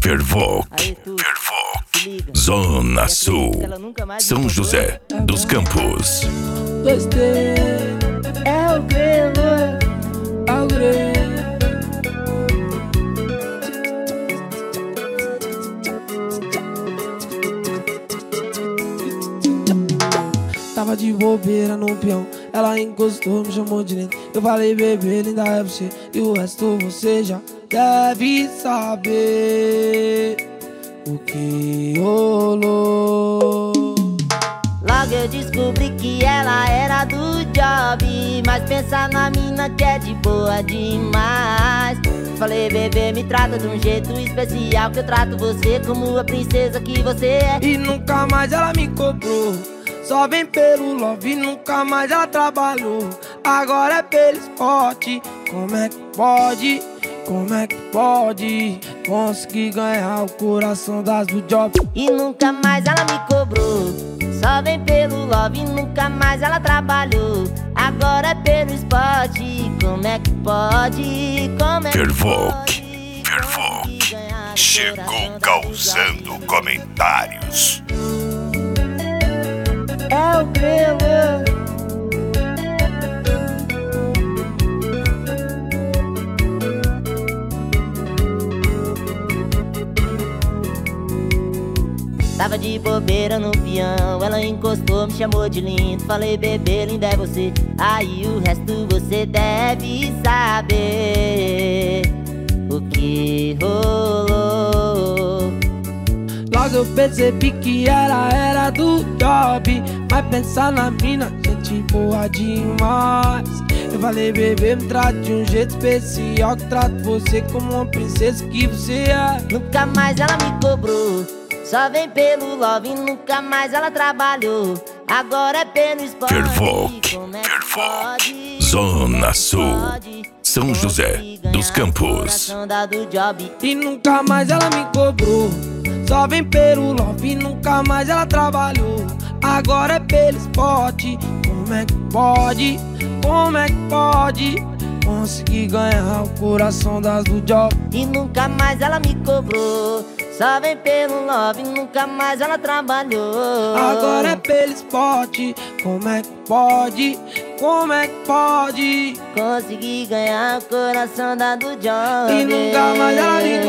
Fervoc, Zona Sul, São José dos Campos. 2T É o grelo, ao grego. Tava de bobeira no peão, ela encostou, me chamou de lindo. Eu falei, bebê, linda é você, e o resto você já deve saber o que rolou. logo eu descobri que ela era do job, mas pensa na mina que é de boa demais. Falei, bebê, me trata de um jeito especial, que eu trato você como a princesa que você é. E nunca mais ela me cobrou, só vem pelo love, nunca mais ela trabalhou. Agora é pelo esporte, como é que pode? Como é que pode conseguir ganhar o coração das do job? E nunca mais ela me cobrou, só vem pelo love, nunca mais ela trabalhou. Agora é pelo esporte, como é que pode? Como é que pode? Fervoc chegou causando comentários. É o grelo. Tava de bobeira no peão, ela encostou, me chamou de lindo. Falei, bebê, linda é você, aí o resto você deve saber o que rolou. Logo eu percebi que ela era do job, mas pensar na mina, gente boa demais. Eu falei, bebê, me trata de um jeito especial, que trato você como uma princesa que você é. Nunca mais ela me cobrou, só vem pelo love, nunca mais ela trabalhou. Agora é pelo esporte, Fervoc, como é que pode? Zona Sul, São José dos Ganhar o Campos. coração da do job. E nunca mais ela me cobrou, só vem pelo love, nunca mais ela trabalhou. Agora é pelo esporte, como é que pode? Como é que pode conseguir ganhar o coração das do job? E nunca mais ela me cobrou, só vem pelo love, nunca mais ela trabalhou. Agora é pelo esporte, como é que pode? Como é que pode? consegui ganhar o coração da do job. E nunca mais ela me